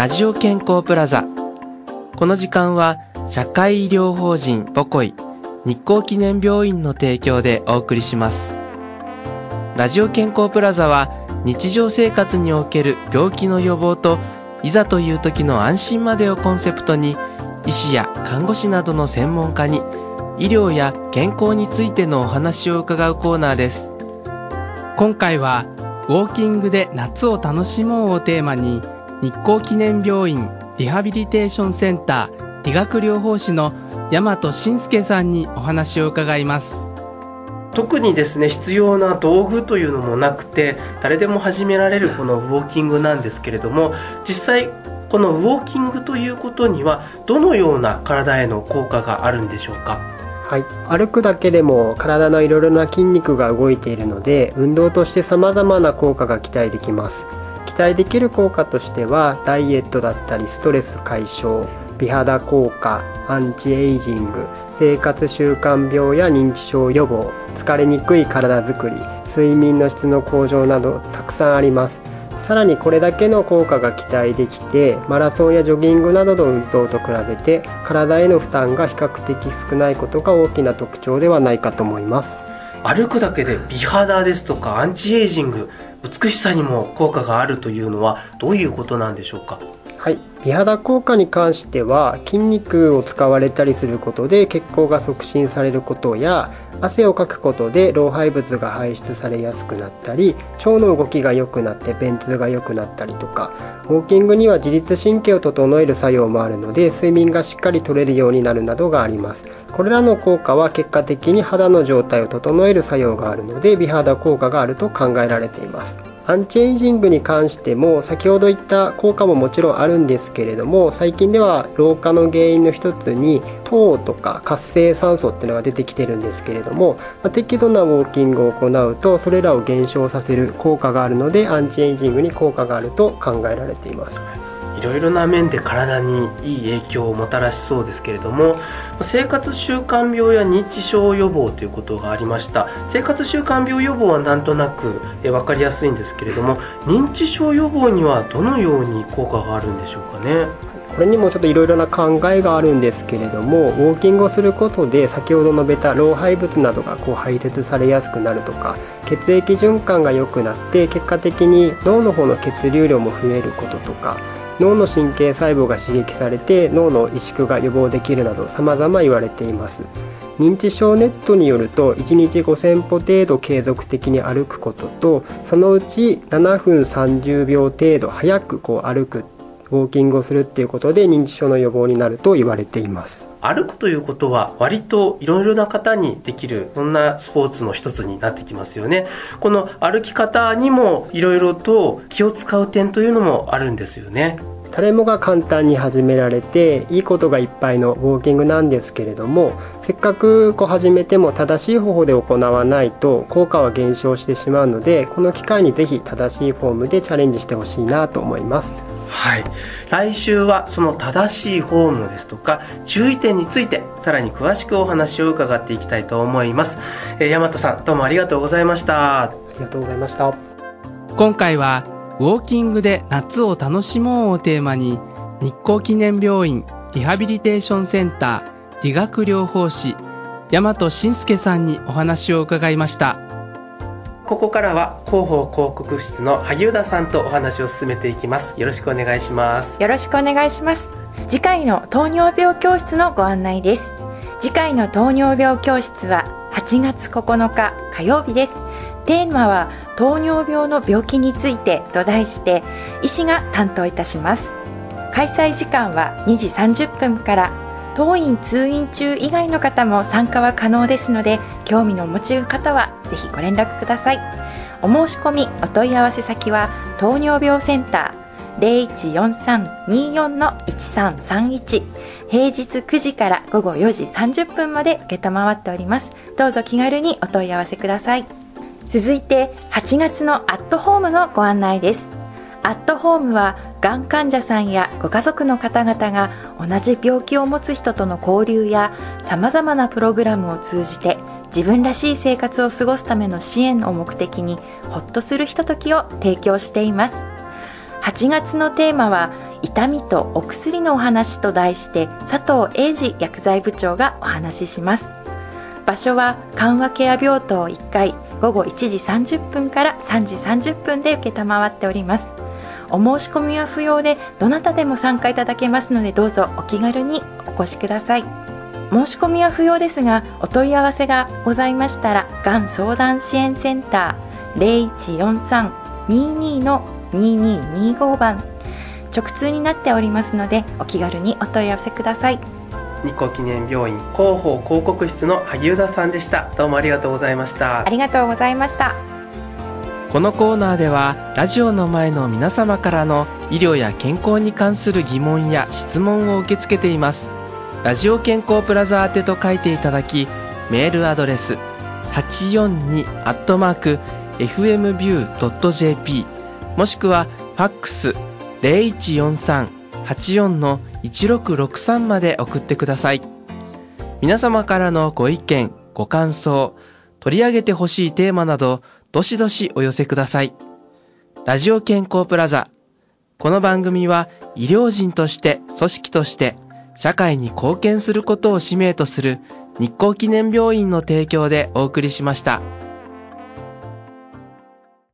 ラジオ健康プラザ。この時間は社会医療法人ボコイ日光記念病院の提供でお送りします。ラジオ健康プラザは日常生活における病気の予防といざという時の安心までをコンセプトに、医師や看護師などの専門家に医療や健康についてのお話を伺うコーナーです。今回はウォーキングで夏を楽しもうをテーマに、日光記念病院リハビリテーションセンター理学療法士の大和信介さんにお話を伺います。特にですね、必要な道具というのもなくて、誰でも始められるこのウォーキングなんですけれども、実際このウォーキングということにはどのような体への効果があるんでしょうか？ はい、歩くだけでも体のいろいろな筋肉が動いているので、運動として様々な効果が期待できます。期待できる効果としては、ダイエットだったりストレス解消、美肌効果、アンチエイジング、生活習慣病や認知症予防、疲れにくい体づくり、睡眠の質の向上などたくさんあります。さらにこれだけの効果が期待できて、マラソンやジョギングなどの運動と比べて体への負担が比較的少ないことが大きな特徴ではないかと思います。 歩くだけで美肌ですとかアンチエイジング、美しさにも効果があるというのはどういうことなんでしょうか？ はい、美肌効果に関しては、筋肉を使われたりすることで血行が促進されることや、汗をかくことで老廃物が排出されやすくなったり、腸の動きが良くなって便通が良くなったりとか、ウォーキングには自律神経を整える作用もあるので、睡眠がしっかり取れるようになるなどがあります。これらの効果は結果的に肌の状態を整える作用があるので、美肌効果があると考えられています。アンチエイジングに関しても先ほど言った効果ももちろんあるんですけれども、最近では老化の原因の一つに糖とか活性酸素っていうのが出てきてるんですけれども、適度なウォーキングを行うとそれらを減少させる効果があるので、アンチエイジングに効果があると考えられています。 いろいろな面で体にいい影響をもたらしそうですけれども、生活習慣病や認知症予防ということがありました。生活習慣病予防はなんとなく分かりやすいんですけれども、認知症予防にはどのように効果があるんでしょうかね？ これにもちょっといろいろな考えがあるんですけれども、ウォーキングをすることで先ほど述べた老廃物などが排泄されやすくなるとか、血液循環が良くなって結果的に脳の方の血流量も増えることとか、脳の神経細胞が刺激されて脳の萎縮が予防できるなど様々言われています。認知症ネットによると、1日5000歩程度継続的に歩くことと、そのうち7分30秒程度早く歩く、ウォーキングをするっていうことで認知症の予防になると言われています。 歩くということは割といろいろな方にできる、そんなスポーツの一つになってきますよね。この歩き方にもいろいろと気を使う点というのもあるんですよね。 誰もが簡単に始められていいことがいっぱいのウォーキングなんですけれども、せっかく始めても正しい方法で行わないと効果は減少してしまうので、この機会にぜひ正しいフォームでチャレンジしてほしいなと思います。 はい、来週はその正しいフォームですとか注意点についてさらに詳しくお話を伺っていきたいと思います。大和さん、どうもありがとうございました。 ありがとうございました。 今回はウォーキングで夏を楽しもうをテーマに、日光記念病院リハビリテーションセンター理学療法士大和信介さんにお話を伺いました。ここからは広報広告室の萩生田さんとお話を進めていきます。よろしくお願いします。 よろしくお願いします。次回の糖尿病教室のご案内です。次回の糖尿病教室は8月9日火曜日です。テーマは糖尿病の病気についてと題して、医師が担当いたします。開催時間は2時30分から、当院通院中以外の方も参加は可能ですので、興味のお持ちの方はぜひご連絡ください。お申し込みお問い合わせ先は糖尿病センター 014324-1331、 平日9時から午後4時30分まで承っております。どうぞ気軽にお問い合わせください。続いて8月のアットホームのご案内です。アットホームはがん患者さんやご家族の方々が同じ病気を持つ人との交流や様々なプログラムを通じて自分らしい生活を過ごすための支援を目的に、ほっとするひとときを提供しています。 8月のテーマは痛みとお薬のお話と題して佐藤英二薬剤部長がお話しします。場所は緩和ケア病棟1階、午後1時30分から3時30分で受けたまわっております。お申し込みは不要でどなたでも参加いただけますので、どうぞお気軽にお越しください。申し込みは不要ですが、お問い合わせがございましたら、がん相談支援センター 0143-22-2225 番直通になっておりますので、お気軽にお問い合わせください。 日光記念病院広報広告室の萩生田さんでした。どうもありがとうございました。 ありがとうございました。 このコーナーではラジオの前の皆様からの医療や健康に関する疑問や質問を受け付けています。ラジオ健康プラザ宛てと書いていただき、メールアドレス 842@fmview.jp もしくはファックス 0143-84-1663 まで送ってください。皆様からのご意見ご感想、取り上げてほしいテーマなどどしどしお寄せください。ラジオ健康プラザ、この番組は医療人として組織として社会に貢献することを使命とする日光記念病院の提供でお送りしました。